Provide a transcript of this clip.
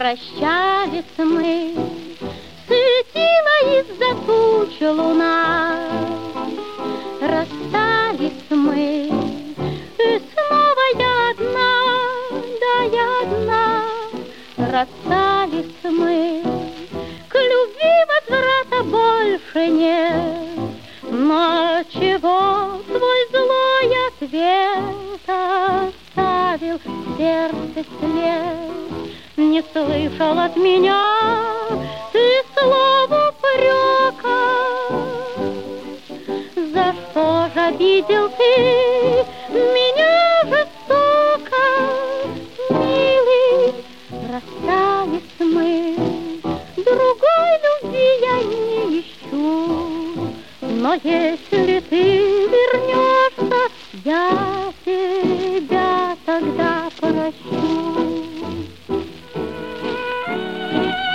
прощались мы, светила из-за тучи луна. Расстались мы, и снова я одна, да я одна. Расстались мы, к любви возврата больше нет. Но чего твой злой ответ оставил в сердце след? Не слышал от меня ты слова упрека. За что же обидел ты меня жестоко? Милый, расстались мы, другой любви я не ищу. Но если ты вернешься, я тебя тогда прощу.